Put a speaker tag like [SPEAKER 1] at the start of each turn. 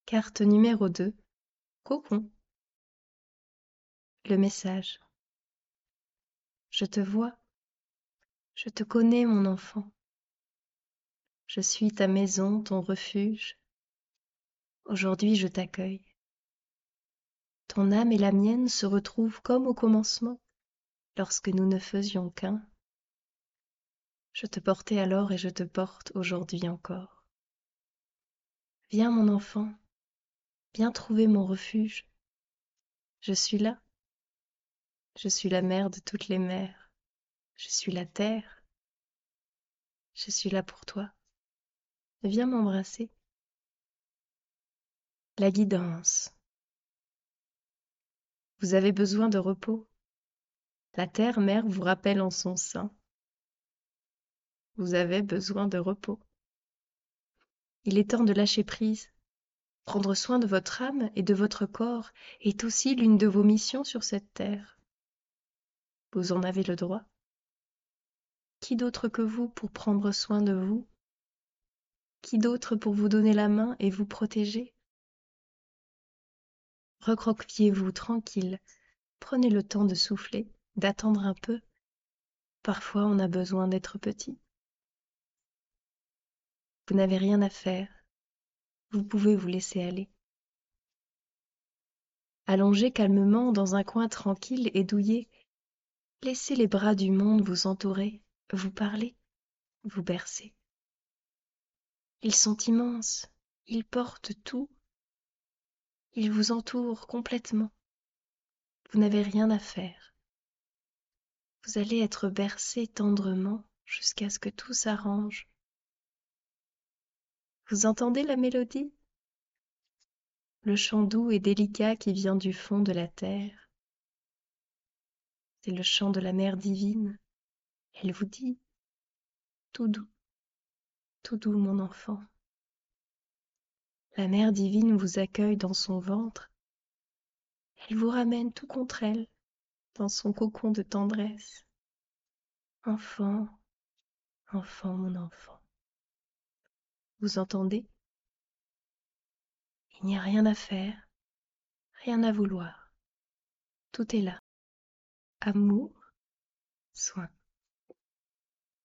[SPEAKER 1] Carte numéro 2. Cocon. Le message. Je te vois. Je te connais, mon enfant. Je suis ta maison, ton refuge. Aujourd'hui, je t'accueille. Ton âme et la mienne se retrouvent comme au commencement, lorsque nous ne faisions qu'un. Je te portais alors et je te porte aujourd'hui encore. Viens, mon enfant, viens trouver mon refuge. Je suis là. Je suis la mère de toutes les mères. Je suis la terre. Je suis là pour toi. Viens m'embrasser. La guidance. Vous avez besoin de repos. La terre-mère vous rappelle en son sein. Vous avez besoin de repos. Il est temps de lâcher prise. Prendre soin de votre âme et de votre corps est aussi l'une de vos missions sur cette terre. Vous en avez le droit. Qui d'autre que vous pour prendre soin de vous? Qui d'autre pour vous donner la main et vous protéger? Recroquevillez-vous tranquille. Prenez le temps de souffler, d'attendre un peu. Parfois, on a besoin d'être petit. Vous n'avez rien à faire. Vous pouvez vous laisser aller. Allongé calmement dans un coin tranquille et douillet, laissez les bras du monde vous entourer, vous parler, vous bercer. Ils sont immenses, ils portent tout, ils vous entourent complètement. Vous n'avez rien à faire. Vous allez être bercé tendrement jusqu'à ce que tout s'arrange. Vous entendez la mélodie? Le chant doux et délicat qui vient du fond de la terre. C'est le chant de la mère divine. Elle vous dit, tout doux mon enfant. La mère divine vous accueille dans son ventre. Elle vous ramène tout contre elle, dans son cocon de tendresse. Enfant, enfant, mon enfant. Vous entendez? Il n'y a rien à faire, rien à vouloir. Tout est là. Amour, soin.